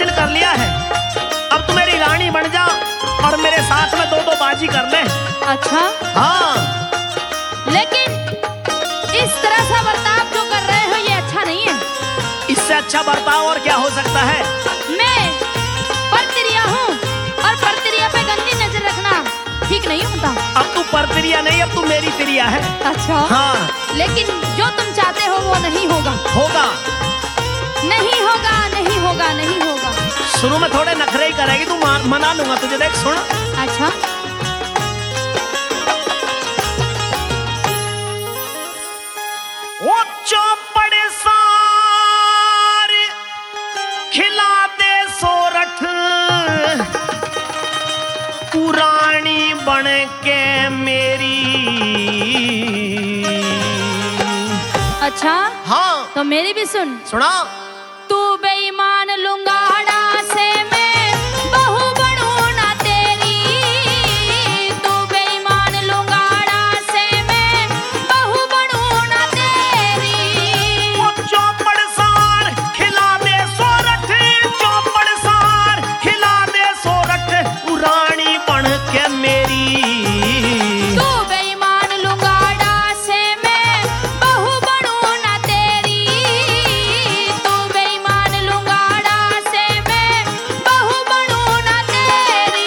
हासिल कर लिया है, अब तू मेरी रानी बन जा और मेरे साथ में 2-2 बाजी कर ले। अच्छा हाँ, लेकिन इस तरह से बर्ताव जो कर रहे हो ये अच्छा नहीं है। इससे अच्छा बर्ताव और क्या हो सकता है? मैं परतिरिया हूँ और परतिरिया पे गंदी नजर रखना ठीक नहीं होता। अब तू परतिरिया नहीं, अब तू मेरी तिरिया है। अच्छा हाँ, लेकिन जो तुम चाहते हो वो नहीं होगा। होगा, नहीं होगा, नहीं होगा, नहीं होगा। शुरू में थोड़े नखरे ही करेगी तू, मना लूंगा तुझे। देख सुन, अच्छा वो चौपड़ सार खिला दे सोरठ, पुरानी बन के मेरी। अच्छा हाँ, तो मेरी भी सुन। सुना। तू बेईमान लुंगाड़ा से मैं बहू बनूं ना तेरी। तू बेईमान लुंगाड़ा से मैं बहू बनूं ना तेरी। वो चौपड़ सार खिला दे सोरठ, चौपड़ सार खिला दे सोरठ, पुरानी बन के मेरी। तू बेईमान लुंगाड़ा से मैं बहू बनूं ना तेरी। तू बेईमान लुंगाड़ा से मैं बहू बनूं ना तेरी।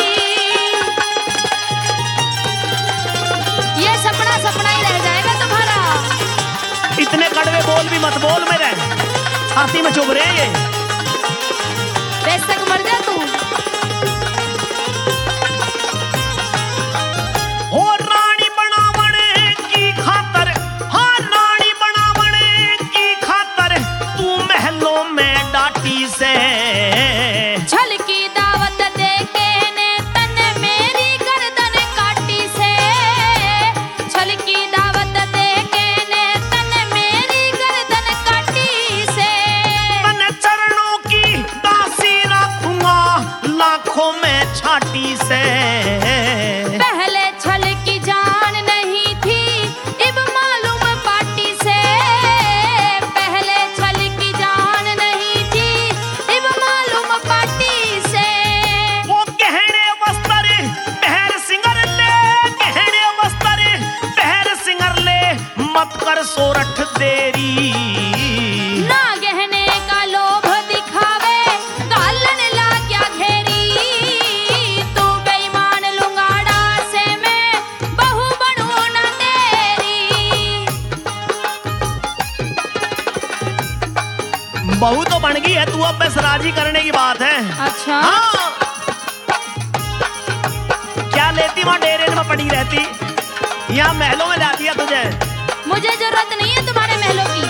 ये सपना सपना ही रह जाएगा तुम्हारा। इतने कड़वे बोल भी मत बोल मेरे, छाती में चुभ रहे ये। बेशक मर जा तू। हो रानी बनावण की खातर, हाँ रानी बनावण की खातर, तू महलों में डाटी से। छल की दावत दे के ने तन मेरी गर्दन काटी से। छल की दावत दे के ने तन मेरी गर्दन काटी से। मन चरणों की दासी रखूंगा लाखों में छाटी से। पहले छल की जान नहीं थी इब मालूम पाटी से। पहले छल की जान नहीं थी इब मालूम पाटी से। वो गहने वस्त्र पहर सिंगर ले, गहने वस्त्र पहर सिंगर ले, मत कर सोरठ देरी। ना गहने का लोभ दिखावे गालन ला क्या घेरी। तू बेईमान लुंगाड़ा से मैं बहू बनूं ना तेरी। बहू तो बन गई है तू, अब बस राजी करने की बात है। अच्छा हाँ, क्या लेती वहां डेरे में पड़ी रहती, यहाँ महलों में लाती है तुझे। मुझे जरूरत नहीं है तुम्हारे महलों की।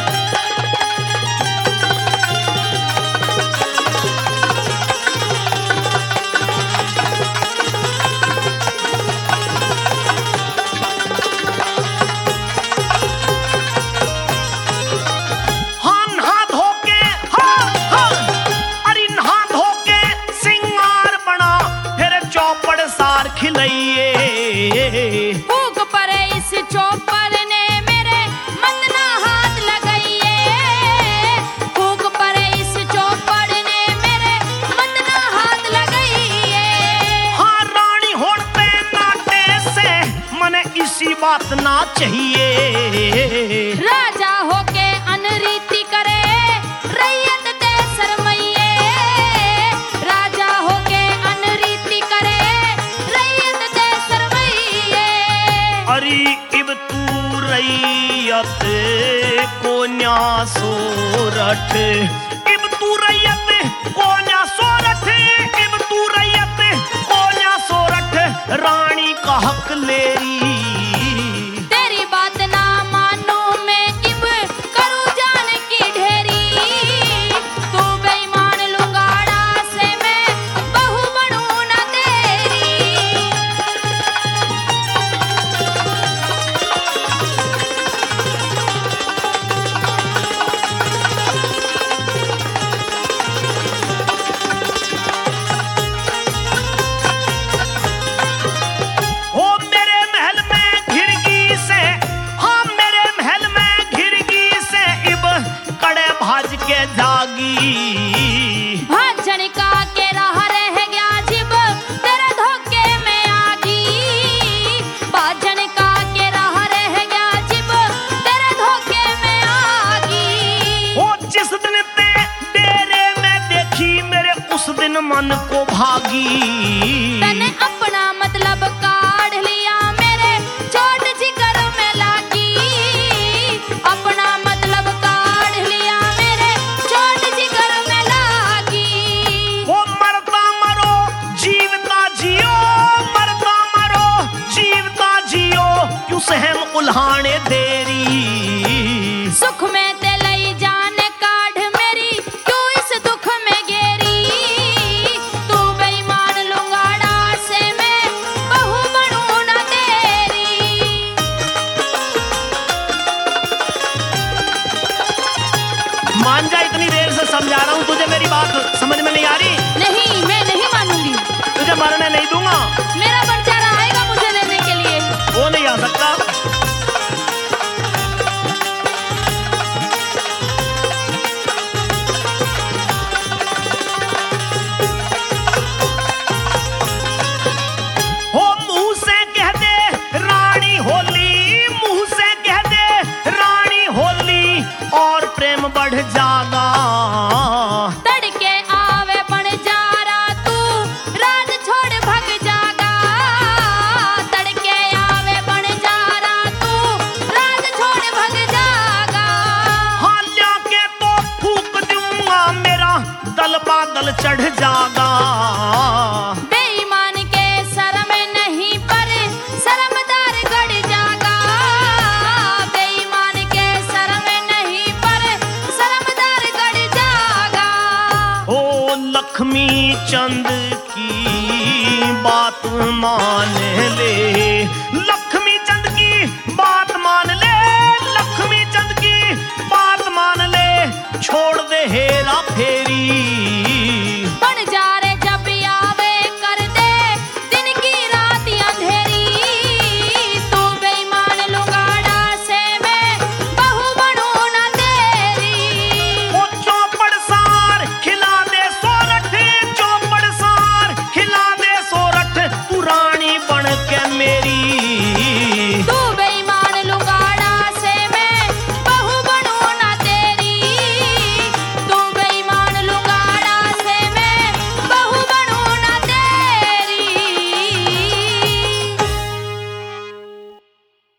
हाँ नहा धो के, हाँ हाँ, अरे नहा धो के सिंगार बना, फिर चौपड़ सार खिलाइए। फूक पड़े इस चौपर ने मेरे मन ना हाथ लगाइए। फूक पड़े इस चौपर ने मेरे मन ना हाथ लगाइए। हाँ रानी होड़ पे नाटे से मने इसी बात ना चाहिए। राजा होके अनरीति करे रैयत ते शरमैये। राजा होके अनरीति करे रैयत ते शरमैये। अरे इब तू रैयत को न्या सोरठ, इब तू रैयत को न्या सोरठ, इब तू रैयत को न्या सोरठ, रानी का हक लेरी। तेरी बात ना मानू मैं इब करूं जान की ढेरी। तू बेईमान लुंगाड़ा से मैं बहू बनूं ना तेरी। ओ मेरे महल मन को भागी। तने अपना मतलब काढ़ लिया मेरे चोट जिगर में लागी। अपना मतलब काढ़ लिया मेरे चोट जिगर में लागी। वो मरता मरो जीवता जियो, मरता मरो जीवता जियो, क्यों सहम उल्हाने दे